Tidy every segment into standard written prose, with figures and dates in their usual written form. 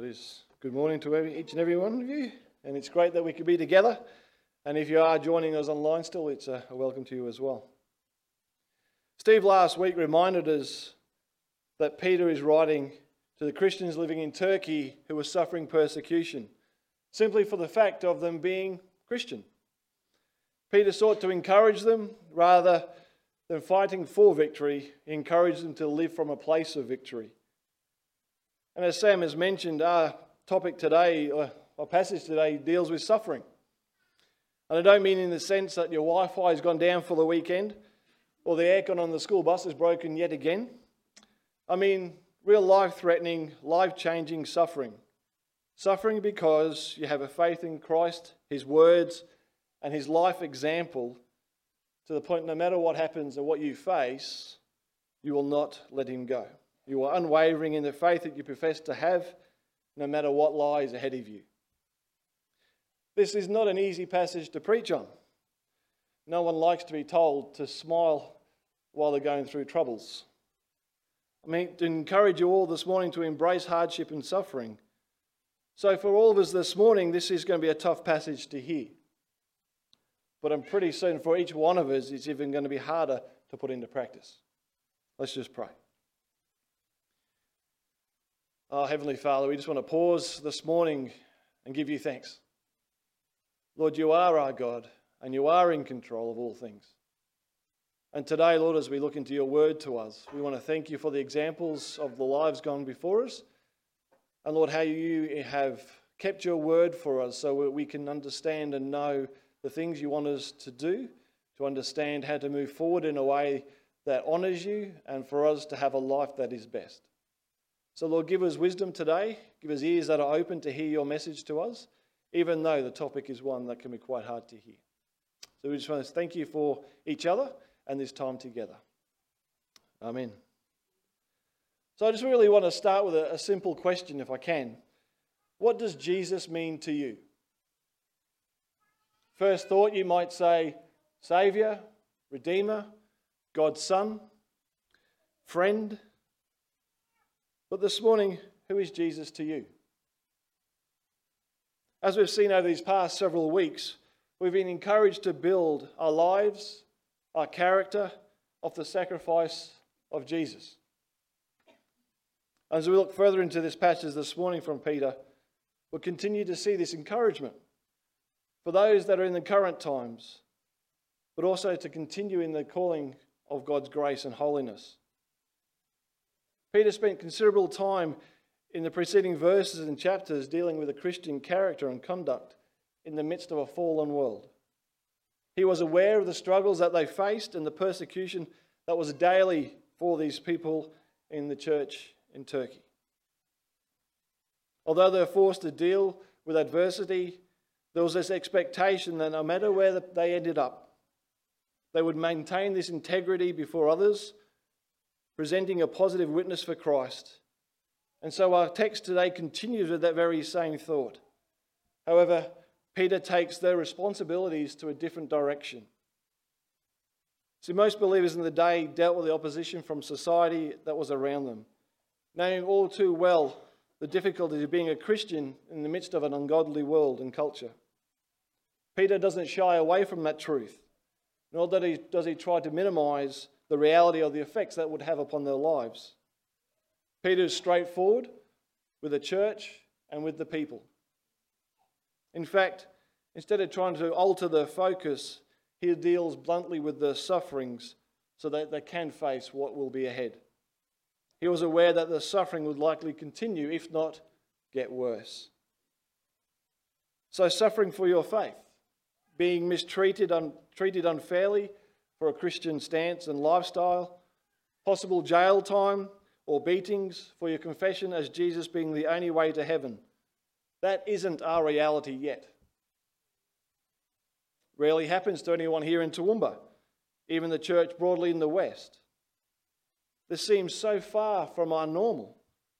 It is. Good morning to each and every one of you, and it's great that we could be together. And if you are joining us online still, it's a welcome to you as well. Steve last week reminded us that Peter is writing to the Christians living in Turkey who were suffering persecution, simply for the fact of them being Christian. Peter sought to encourage them rather than fighting for victory. He encouraged them to live from a place of victory. And as Sam has mentioned, our topic today, our passage today, deals with suffering. And I don't mean in the sense that your Wi-Fi has gone down for the weekend or the aircon on the school bus is broken yet again. I mean real life-threatening, life-changing suffering. Suffering because you have a faith in Christ, His words, and His life example to the point no matter what happens or what you face, you will not let Him go. You are unwavering in the faith that you profess to have, no matter what lies ahead of you. This is not an easy passage to preach on. No one likes to be told to smile while they're going through troubles. I mean, to encourage you all this morning to embrace hardship and suffering. So for all of us this morning, this is going to be a tough passage to hear. But I'm pretty certain for each one of us, it's even going to be harder to put into practice. Let's just pray. Oh, Heavenly Father, we just want to pause this morning and give you thanks. Lord, you are our God, and you are in control of all things. And today, Lord, as we look into your word to us, we want to thank you for the examples of the lives gone before us. And Lord, how you have kept your word for us so that we can understand and know the things you want us to do, to understand how to move forward in a way that honours you, and for us to have a life that is best. So Lord, give us wisdom today, give us ears that are open to hear your message to us, even though the topic is one that can be quite hard to hear. So we just want to thank you for each other and this time together. Amen. So I just really want to start with a simple question, if I can. What does Jesus mean to you? First thought, you might say, Saviour, Redeemer, God's Son, friend. But this morning, who is Jesus to you? As we've seen over these past several weeks, we've been encouraged to build our lives, our character, off the sacrifice of Jesus. As we look further into this passage this morning from Peter, we'll continue to see this encouragement for those that are in the current times, but also to continue in the calling of God's grace and holiness. Peter spent considerable time in the preceding verses and chapters dealing with a Christian character and conduct in the midst of a fallen world. He was aware of the struggles that they faced and the persecution that was daily for these people in the church in Turkey. Although they were forced to deal with adversity, there was this expectation that no matter where they ended up, they would maintain this integrity before others, presenting a positive witness for Christ. And so our text today continues with that very same thought. However, Peter takes their responsibilities to a different direction. See, most believers in the day dealt with the opposition from society that was around them, knowing all too well the difficulties of being a Christian in the midst of an ungodly world and culture. Peter doesn't shy away from that truth, nor does he try to minimize the reality of the effects that would have upon their lives. Peter is straightforward with the church and with the people. In fact, instead of trying to alter the focus, he deals bluntly with the sufferings so that they can face what will be ahead. He was aware that the suffering would likely continue, if not get worse. So suffering for your faith, being mistreated, treated unfairly for a Christian stance and lifestyle, possible jail time or beatings for your confession as Jesus being the only way to heaven. That isn't our reality yet. Rarely happens to anyone here in Toowoomba, even the church broadly in the West. This seems so far from our normal.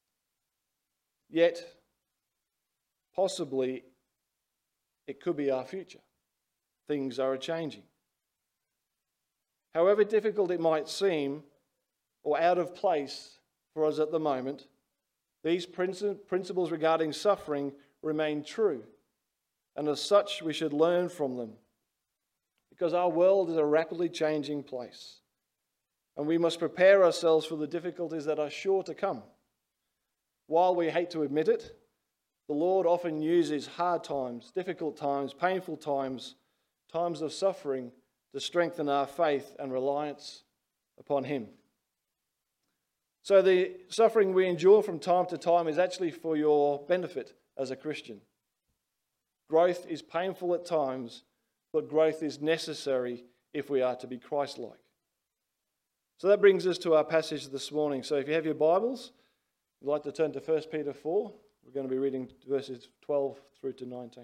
Yet, possibly, it could be our future. Things are changing. However difficult it might seem, or out of place for us at the moment, These principles regarding suffering remain true, and as such we should learn from them, because our world is a rapidly changing place, and we must prepare ourselves for the difficulties that are sure to come. While we hate to admit it, the Lord often uses hard times, difficult times, painful times, times of suffering to strengthen our faith and reliance upon Him. So the suffering we endure from time to time is actually for your benefit as a Christian. Growth is painful at times, but growth is necessary if we are to be Christ-like. So that brings us to our passage this morning. So if you have your Bibles, I'd like to turn to 1 Peter 4. We're going to be reading verses 12 through to 19.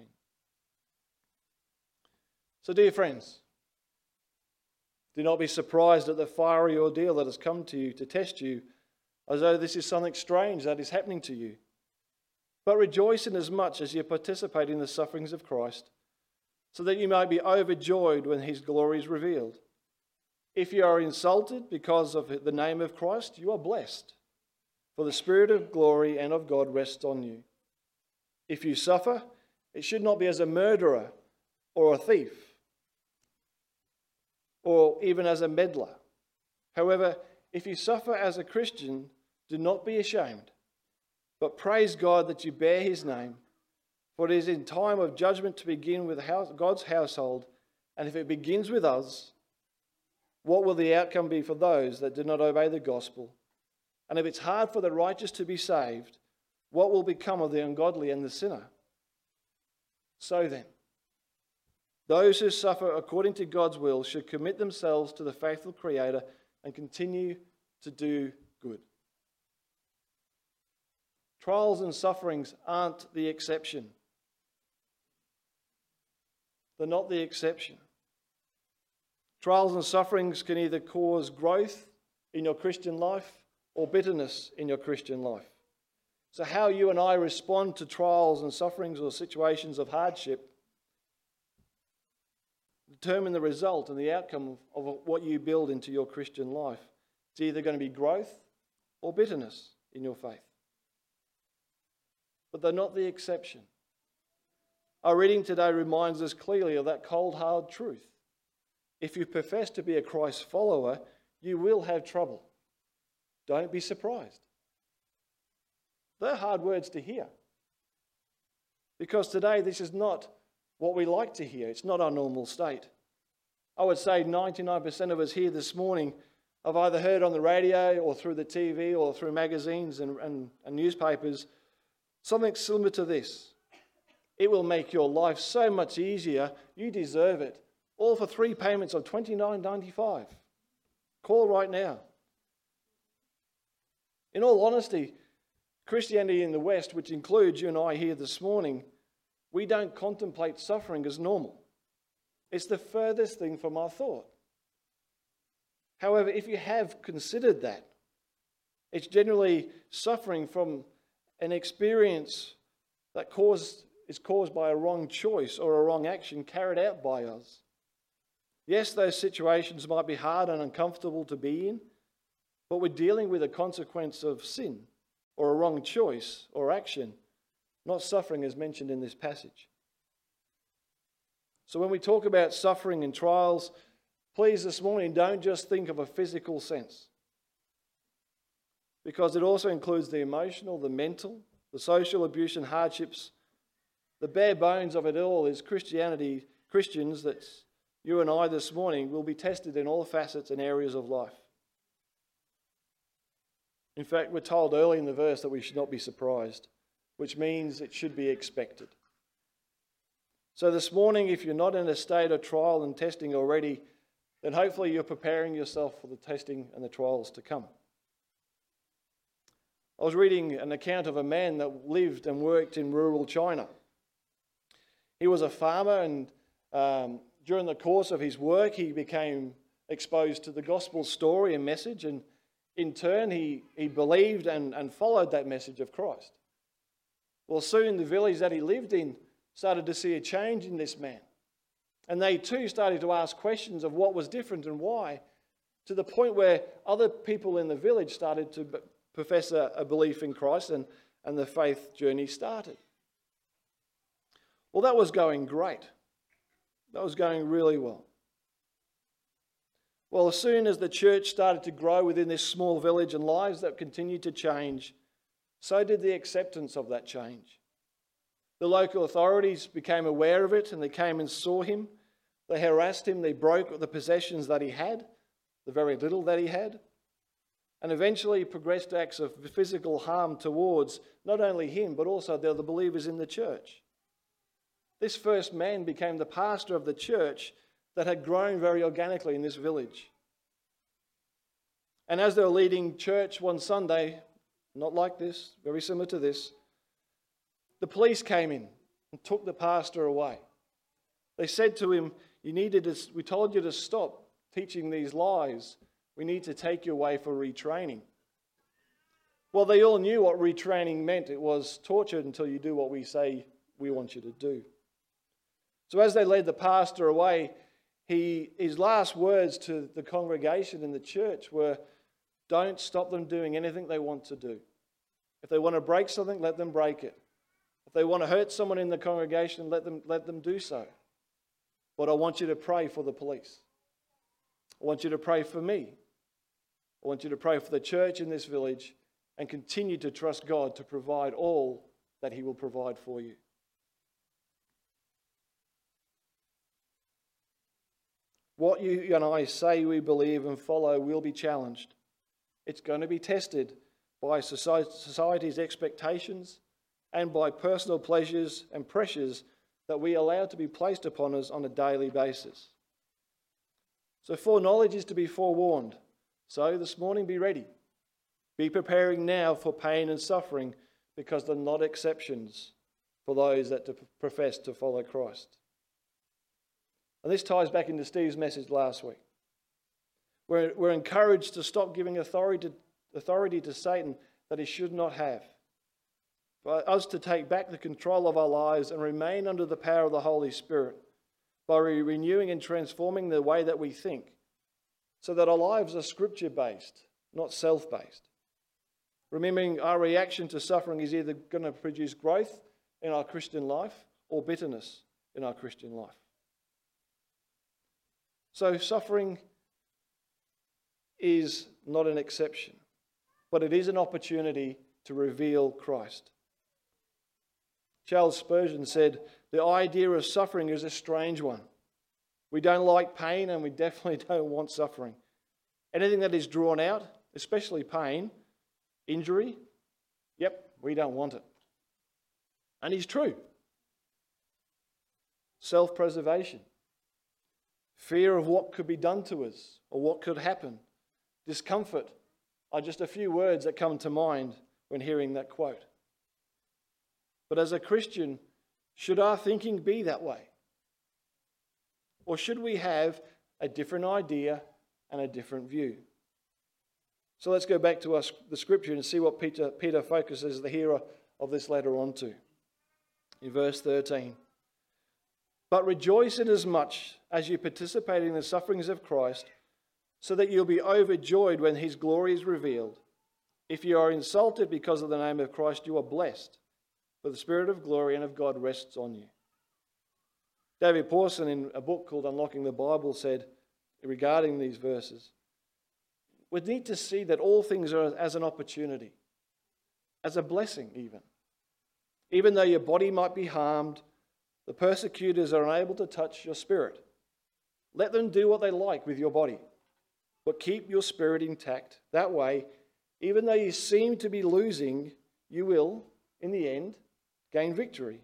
So dear friends, do not be surprised at the fiery ordeal that has come to you to test you, as though this is something strange that is happening to you. But rejoice inasmuch as you participate in the sufferings of Christ, so that you may be overjoyed when His glory is revealed. If you are insulted because of the name of Christ, you are blessed, for the Spirit of glory and of God rests on you. If you suffer, it should not be as a murderer or a thief, or even as a meddler. However, if you suffer as a Christian, do not be ashamed, but praise God that you bear His name, for it is in time of judgment to begin with God's household, and if it begins with us, what will the outcome be for those that do not obey the gospel? And if it's hard for the righteous to be saved, what will become of the ungodly and the sinner? So then, those who suffer according to God's will should commit themselves to the faithful Creator and continue to do good. Trials and sufferings aren't the exception. They're not the exception. Trials and sufferings can either cause growth in your Christian life or bitterness in your Christian life. So how you and I respond to trials and sufferings or situations of hardship determine the result and the outcome of what you build into your Christian life. It's either going to be growth or bitterness in your faith. But they're not the exception. Our reading today reminds us clearly of that cold, hard truth. If you profess to be a Christ follower, you will have trouble. Don't be surprised. They're hard words to hear. Because today this is not what we like to hear. It's not our normal state. I would say 99% of us here this morning have either heard on the radio or through the TV or through magazines and newspapers something similar to this. It will make your life so much easier. You deserve it. All for 3 payments of $29.95. Call right now. In all honesty, Christianity in the West, which includes you and I here this morning, we don't contemplate suffering as normal. It's the furthest thing from our thought. However, if you have considered that, it's generally suffering from an experience that is caused by a wrong choice or a wrong action carried out by us. Yes, those situations might be hard and uncomfortable to be in, but we're dealing with a consequence of sin or a wrong choice or action, not suffering as mentioned in this passage. So when we talk about suffering and trials, please this morning don't just think of a physical sense, because it also includes the emotional, the mental, the social abuse and hardships. The bare bones of it all is Christians that you and I this morning will be tested in all facets and areas of life. In fact, we're told early in the verse that we should not be surprised, which means it should be expected. So this morning, if you're not in a state of trial and testing already, then hopefully you're preparing yourself for the testing and the trials to come. I was reading an account of a man that lived and worked in rural China. He was a farmer, and during the course of his work, he became exposed to the gospel story and message, and in turn, he believed and followed that message of Christ. Well, soon the village that he lived in started to see a change in this man. And they too started to ask questions of what was different and why, to the point where other people in the village started to profess a belief in Christ, and and the faith journey started. Well, that was going great. That was going really well. Well, as soon as the church started to grow within this small village and lives that continued to change, so did the acceptance of that change. The local authorities became aware of it and they came and saw him. They harassed him, they broke the possessions that he had, the very little that he had, and eventually progressed acts of physical harm towards not only him but also the other believers in the church. This first man became the pastor of the church that had grown very organically in this village. And as they were leading church one Sunday, not like this, very similar to this, the police came in and took the pastor away. They said to him, we told you to stop teaching these lies. We need to take you away for retraining. Well, they all knew what retraining meant. It was torture until you do what we say we want you to do. So as they led the pastor away, his last words to the congregation in the church were, don't stop them doing anything they want to do. If they want to break something, let them break it. If they want to hurt someone in the congregation, let them do so. But I want you to pray for the police. I want you to pray for me. I want you to pray for the church in this village and continue to trust God to provide all that He will provide for you. What you and I say we believe and follow will be challenged. It's going to be tested by society's expectations and by personal pleasures and pressures that we allow to be placed upon us on a daily basis. So foreknowledge is to be forewarned. So this morning be ready. Be preparing now for pain and suffering because they're not exceptions for those that profess to follow Christ. And this ties back into Steve's message last week. We're encouraged to stop giving authority to Satan that he should not have. For us to take back the control of our lives and remain under the power of the Holy Spirit by renewing and transforming the way that we think so that our lives are scripture-based, not self-based. Remembering our reaction to suffering is either going to produce growth in our Christian life or bitterness in our Christian life. So suffering is not an exception, but it is an opportunity to reveal Christ. Charles Spurgeon said, the idea of suffering is a strange one. We don't like pain and we definitely don't want suffering. Anything that is drawn out, especially pain, injury, we don't want it. And he's true. Self-preservation, fear of what could be done to us or what could happen, discomfort are just a few words that come to mind when hearing that quote. But as a Christian, should our thinking be that way? Or should we have a different idea and a different view? So let's go back to the scripture and see what Peter focuses the hearer of this letter onto. In verse 13. But rejoice inasmuch as you participate in the sufferings of Christ, so that you'll be overjoyed when his glory is revealed. If you are insulted because of the name of Christ, you are blessed, for the Spirit of glory and of God rests on you. David Pawson, in a book called Unlocking the Bible, said regarding these verses, we need to see that all things are as an opportunity, as a blessing even. Even though your body might be harmed, the persecutors are unable to touch your spirit. Let them do what they like with your body, but keep your spirit intact. That way, even though you seem to be losing, you will, in the end, gain victory.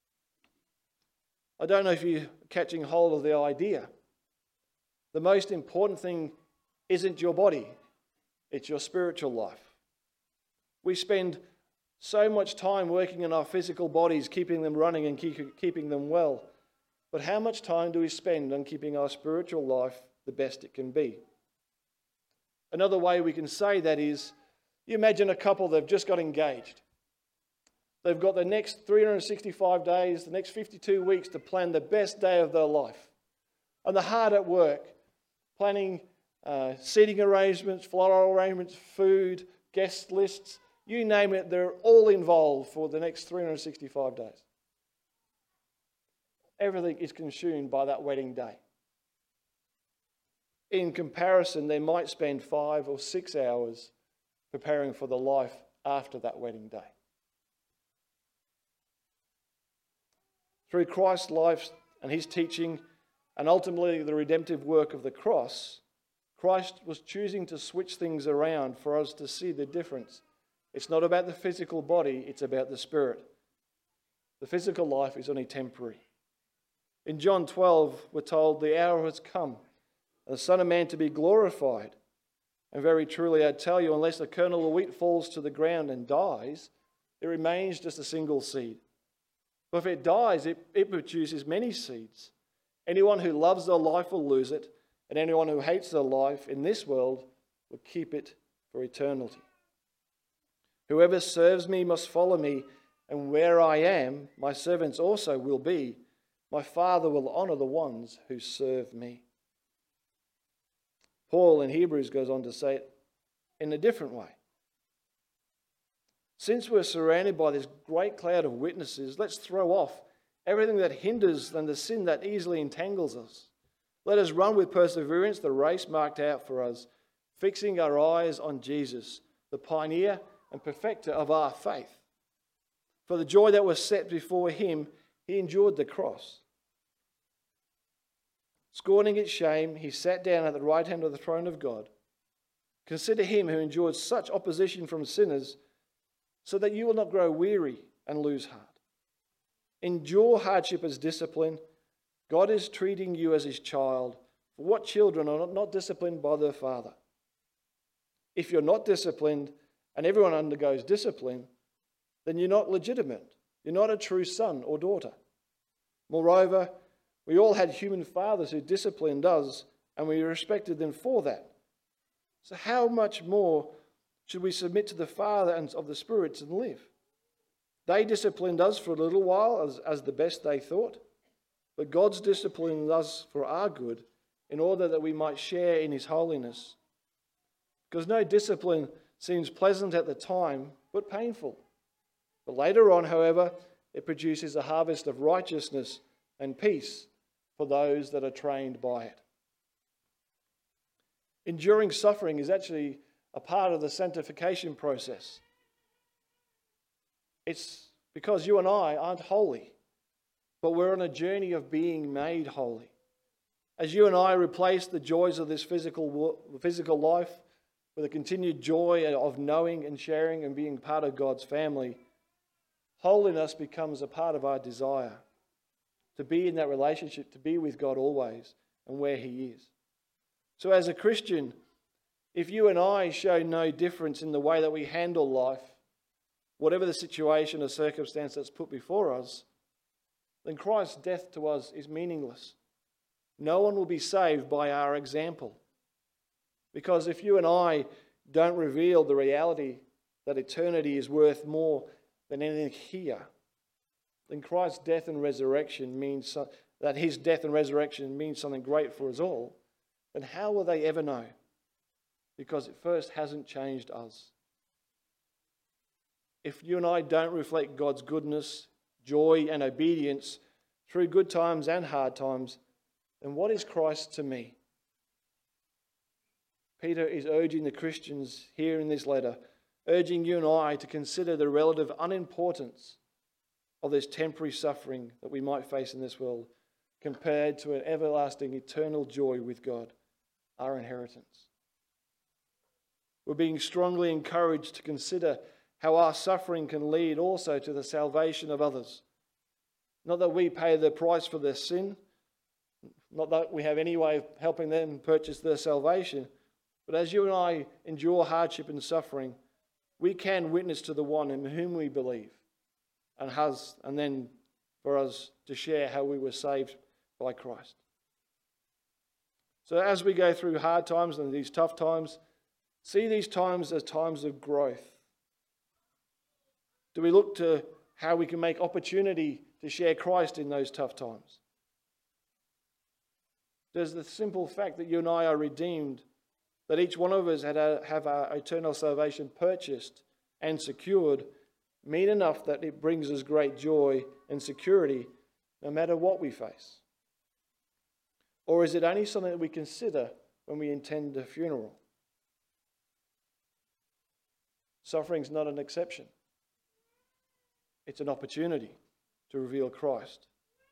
I don't know if you're catching hold of the idea. The most important thing isn't your body, it's your spiritual life. We spend so much time working on our physical bodies, keeping them running and keeping them well. But how much time do we spend on keeping our spiritual life the best it can be? Another way we can say that is, you imagine a couple that have just got engaged. They've got the next 365 days, the next 52 weeks to plan the best day of their life. And they're hard at work, planning seating arrangements, floral arrangements, food, guest lists, You name it, they're all involved for the next 365 days. Everything is consumed by that wedding day. In comparison, they might spend 5 or 6 hours preparing for the life after that wedding day. Through Christ's life and his teaching, and ultimately the redemptive work of the cross, Christ was choosing to switch things around for us to see the difference. It's not about the physical body, it's about the spirit. The physical life is only temporary. In John 12, we're told the hour has come, and the Son of Man to be glorified. And very truly, I tell you, unless a kernel of wheat falls to the ground and dies, it remains just a single seed. But if it dies, it produces many seeds. Anyone who loves their life will lose it, and anyone who hates their life in this world will keep it for eternity. Whoever serves me must follow me, and where I am, my servants also will be. My Father will honor the ones who serve me. Paul in Hebrews goes on to say it in a different way. Since we're surrounded by this great cloud of witnesses, let's throw off everything that hinders and the sin that easily entangles us. Let us run with perseverance the race marked out for us, fixing our eyes on Jesus, the pioneer and perfecter of our faith. For the joy that was set before him, he endured the cross. Scorning its shame, he sat down at the right hand of the throne of God. Consider him who endured such opposition from sinners, so that you will not grow weary and lose heart. Endure hardship as discipline. God is treating you as his child. For what children are not disciplined by their father? If you're not disciplined, and everyone undergoes discipline, then you're not legitimate. You're not a true son or daughter. Moreover, we all had human fathers who disciplined us, and we respected them for that. So how much more should we submit to the Father and of the spirits and live? They disciplined us for a little while as the best they thought, but God's disciplined us for our good in order that we might share in his holiness. Because no discipline seems pleasant at the time, but painful. But later on, however, it produces a harvest of righteousness and peace for those that are trained by it. Enduring suffering is actually a part of the sanctification process. It's because you and I aren't holy, but we're on a journey of being made holy. As you and I replace the joys of this physical life with a continued joy of knowing and sharing and being part of God's family, holiness becomes a part of our desire to be in that relationship, to be with God always and where he is. So as a Christian, if you and I show no difference in the way that we handle life, whatever the situation or circumstance that's put before us, then Christ's death to us is meaningless. No one will be saved by our example. Because if you and I don't reveal the reality that eternity is worth more than anything here, then Christ's death and resurrection means that his death and resurrection means something great for us all, then how will they ever know? Because it first hasn't changed us. If you and I don't reflect God's goodness, joy, and obedience through good times and hard times, then what is Christ to me? Peter is urging the Christians here in this letter, urging you and I to consider the relative unimportance of this temporary suffering that we might face in this world compared to an everlasting eternal joy with God, our inheritance. We're being strongly encouraged to consider how our suffering can lead also to the salvation of others. Not that we pay the price for their sin, not that we have any way of helping them purchase their salvation, but as you and I endure hardship and suffering, we can witness to the one in whom we believe, and then for us to share how we were saved by Christ. So as we go through hard times and these tough times, see these times as times of growth. Do we look to how we can make opportunity to share Christ in those tough times? Does the simple fact that you and I are redeemed, that each one of us have our eternal salvation purchased and secured mean enough that it brings us great joy and security no matter what we face? Or is it only something that we consider when we attend a funeral? Suffering's not an exception. It's an opportunity to reveal Christ.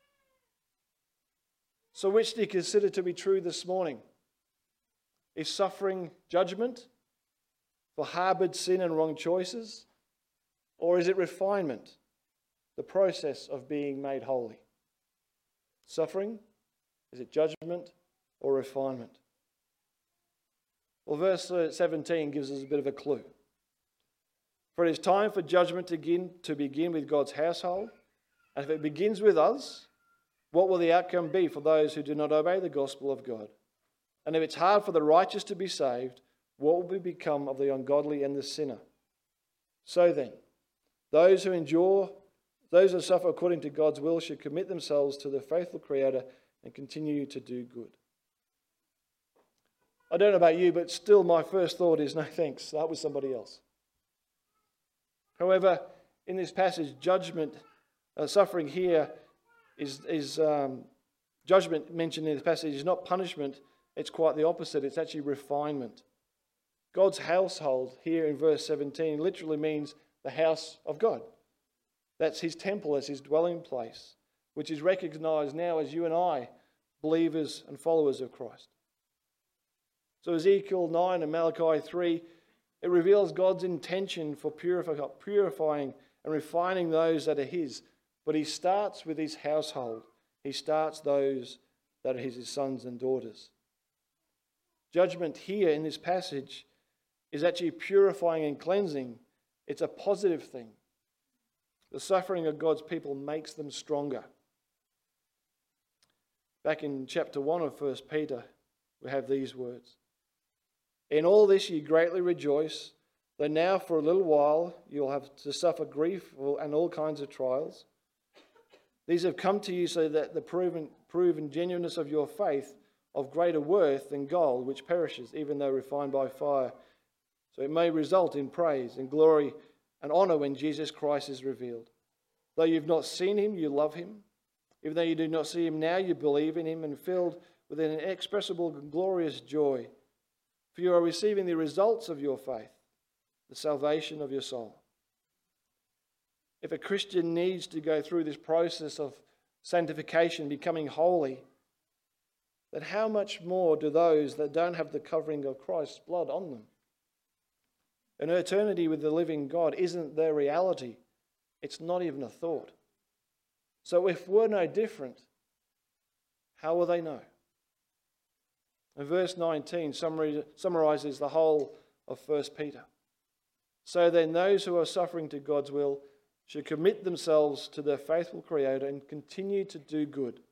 So which do you consider to be true this morning? Is suffering judgment for harboured sin and wrong choices? Or is it refinement, the process of being made holy? Suffering, is it judgment or refinement? Well, verse 17 gives us a bit of a clue. For it is time for judgment to begin with God's household. And if it begins with us, what will the outcome be for those who do not obey the gospel of God? And if it's hard for the righteous to be saved, what will become of the ungodly and the sinner? So then, those who suffer according to God's will should commit themselves to the faithful Creator and continue to do good. I don't know about you, but still my first thought is no thanks, that was somebody else. However, in this passage, suffering here is judgment mentioned in this passage is not punishment, it's quite the opposite, it's actually refinement. God's household here in verse 17 literally means the house of God. That's his temple, as his dwelling place, which is recognised now as you and I, believers and followers of Christ. So Ezekiel 9 and Malachi 3, it reveals God's intention for purifying and refining those that are his. But he starts with his household. He starts those that are his sons and daughters. Judgment here in this passage is actually purifying and cleansing. It's a positive thing. The suffering of God's people makes them stronger. Back in chapter 1 of 1 Peter, we have these words. In all this ye greatly rejoice, though now for a little while you'll have to suffer grief and all kinds of trials. These have come to you so that the proven genuineness of your faith of greater worth than gold, which perishes, even though refined by fire. So it may result in praise and glory and honour when Jesus Christ is revealed. Though you've not seen him, you love him. Even though you do not see him now, you believe in him and filled with an inexpressible and glorious joy. For you are receiving the results of your faith, the salvation of your soul. If a Christian needs to go through this process of sanctification, becoming holy, then how much more do those that don't have the covering of Christ's blood on them? An eternity with the living God isn't their reality. It's not even a thought. So if we're no different, how will they know? And verse 19 summarises the whole of 1 Peter. So then those who are suffering to God's will should commit themselves to their faithful Creator and continue to do good.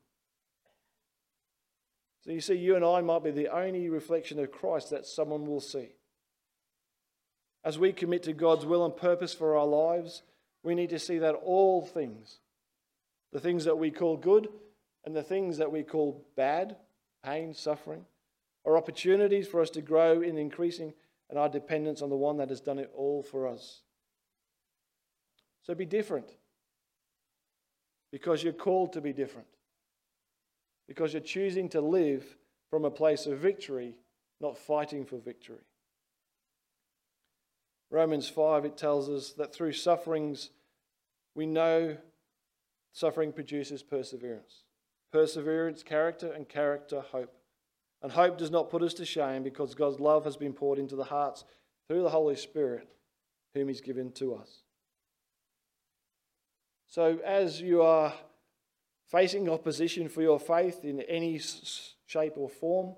So you see, you and I might be the only reflection of Christ that someone will see. As we commit to God's will and purpose for our lives, we need to see that all things, the things that we call good and the things that we call bad, pain, suffering, are opportunities for us to grow in increasing and our dependence on the one that has done it all for us. So be different, because you're called to be different, because you're choosing to live from a place of victory, not fighting for victory. Romans 5, it tells us that through sufferings, we know suffering produces perseverance. Perseverance, character, and character, hope. And hope does not put us to shame, because God's love has been poured into the hearts through the Holy Spirit, whom he's given to us. So as you are facing opposition for your faith in any shape or form,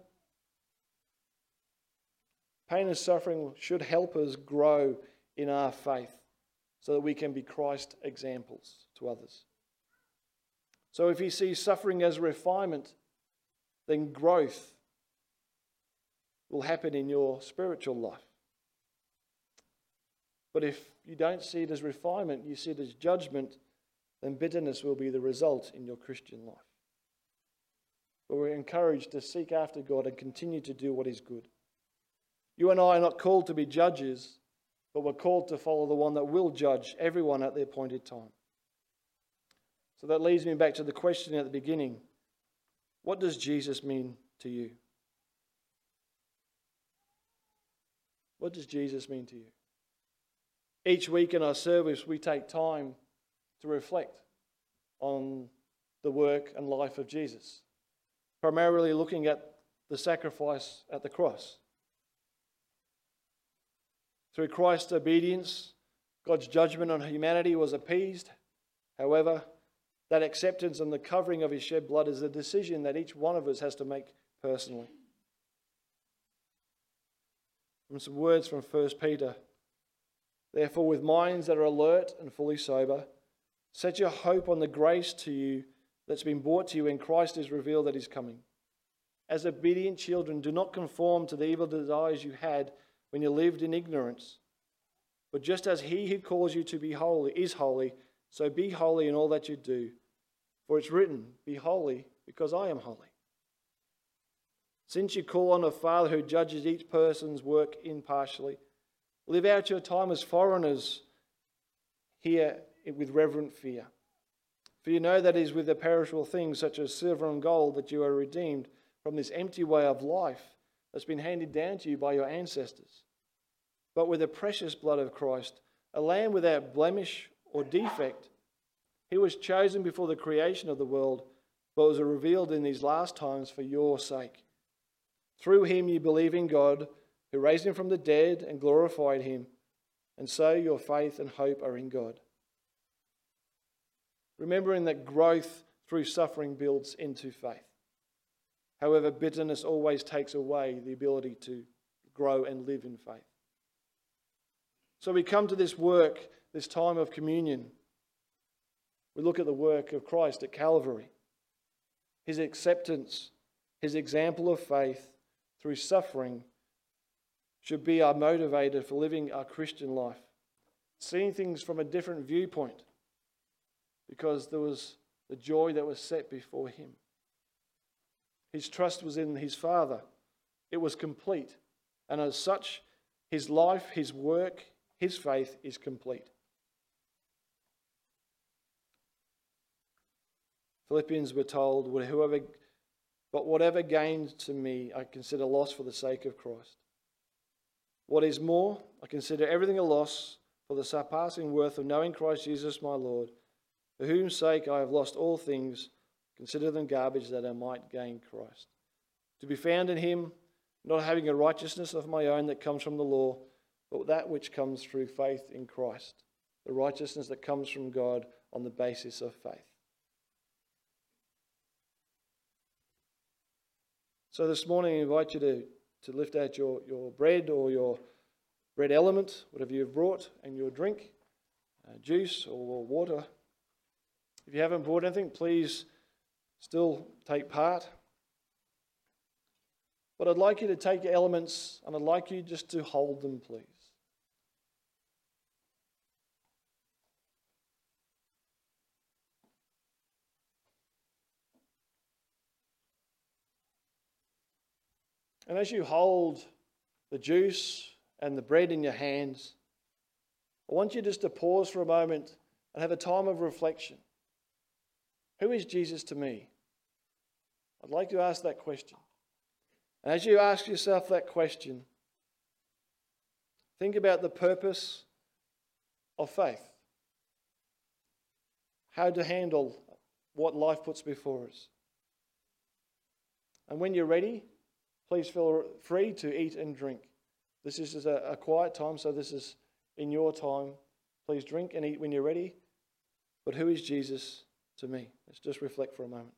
pain and suffering should help us grow in our faith so that we can be Christ examples to others. So if you see suffering as refinement, then growth will happen in your spiritual life. But if you don't see it as refinement, you see it as judgment, then bitterness will be the result in your Christian life. But we're encouraged to seek after God and continue to do what is good. You and I are not called to be judges, but we're called to follow the one that will judge everyone at the appointed time. So that leads me back to the question at the beginning. What does Jesus mean to you? What does Jesus mean to you? Each week in our service, we take time to reflect on the work and life of Jesus, primarily looking at the sacrifice at the cross. Through Christ's obedience, God's judgment on humanity was appeased. However, that acceptance and the covering of his shed blood is a decision that each one of us has to make personally. From some words from 1 Peter. Therefore, with minds that are alert and fully sober, set your hope on the grace to you that's been brought to you when Christ is revealed at his coming. As obedient children, do not conform to the evil desires you had when you lived in ignorance. But just as he who calls you to be holy is holy, so be holy in all that you do. For it's written, be holy because I am holy. Since you call on a Father who judges each person's work impartially, live out your time as foreigners here with reverent fear. For you know that it is with the perishable things such as silver and gold that you are redeemed from this empty way of life that's been handed down to you by your ancestors. But with the precious blood of Christ, a lamb without blemish or defect, he was chosen before the creation of the world, but was revealed in these last times for your sake. Through him you believe in God, who raised him from the dead and glorified him, and so your faith and hope are in God. Remembering that growth through suffering builds into faith. However, bitterness always takes away the ability to grow and live in faith. So we come to this work, this time of communion. We look at the work of Christ at Calvary. His acceptance, his example of faith through suffering should be our motivator for living our Christian life. Seeing things from a different viewpoint because there was the joy that was set before him. His trust was in his Father. It was complete. And as such, his life, his work, his faith is complete. Philippians were told, but whatever gained to me, I consider loss for the sake of Christ. What is more, I consider everything a loss for the surpassing worth of knowing Christ Jesus my Lord, for whose sake I have lost all things, consider them garbage that I might gain Christ. To be found in him, not having a righteousness of my own that comes from the law, but that which comes through faith in Christ, the righteousness that comes from God on the basis of faith. So this morning I invite you to lift out your bread or your bread element, whatever you've brought, and your drink, juice or water. If you haven't brought anything, please still take part. But I'd like you to take your elements and I'd like you just to hold them, please. And as you hold the juice and the bread in your hands, I want you just to pause for a moment and have a time of reflection. Who is Jesus to me? I'd like to ask that question. And as you ask yourself that question, think about the purpose of faith. How to handle what life puts before us. And when you're ready, please feel free to eat and drink. This is a quiet time, so this is in your time. Please drink and eat when you're ready. But who is Jesus to me? Let's just reflect for a moment.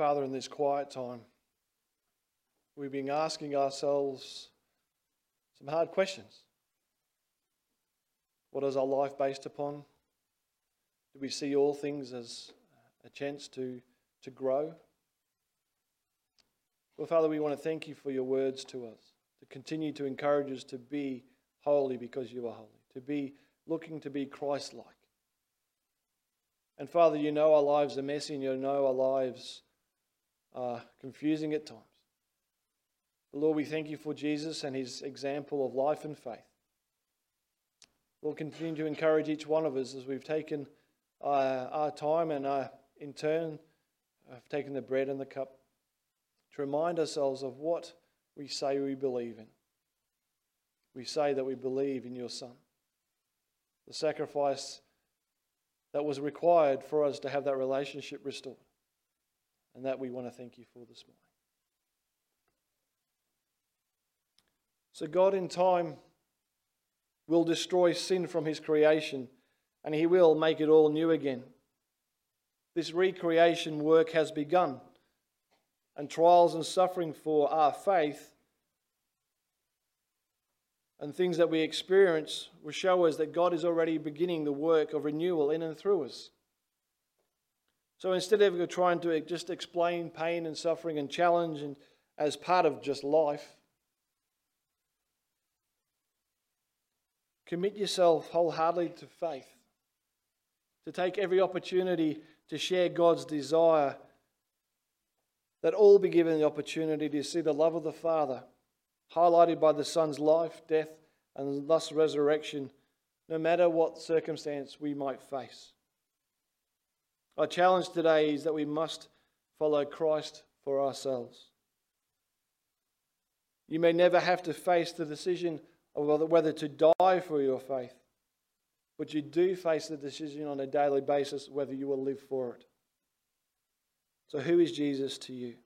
Father, in this quiet time, we've been asking ourselves some hard questions. What is our life based upon? Do we see all things as a chance to grow? Well, Father, we want to thank you for your words to us, to continue to encourage us to be holy because you are holy, to be looking to be Christ-like. And Father, you know our lives are messy and you know our lives are confusing at times. But Lord, we thank you for Jesus and his example of life and faith. We'll continue to encourage each one of us as we've taken our time and in turn have taken the bread and the cup to remind ourselves of what we say we believe in. We say that we believe in your Son, the sacrifice that was required for us to have that relationship restored, and that we want to thank you for this morning. So God in time will destroy sin from his creation, and he will make it all new again. This recreation work has begun, and trials and suffering for our faith and things that we experience will show us that God is already beginning the work of renewal in and through us. So instead of trying to just explain pain and suffering and challenge and as part of just life, commit yourself wholeheartedly to faith, to take every opportunity to share God's desire, that all be given the opportunity to see the love of the Father highlighted by the Son's life, death, and thus resurrection, no matter what circumstance we might face. Our challenge today is that we must follow Christ for ourselves. You may never have to face the decision of whether to die for your faith, but you do face the decision on a daily basis whether you will live for it. So who is Jesus to you?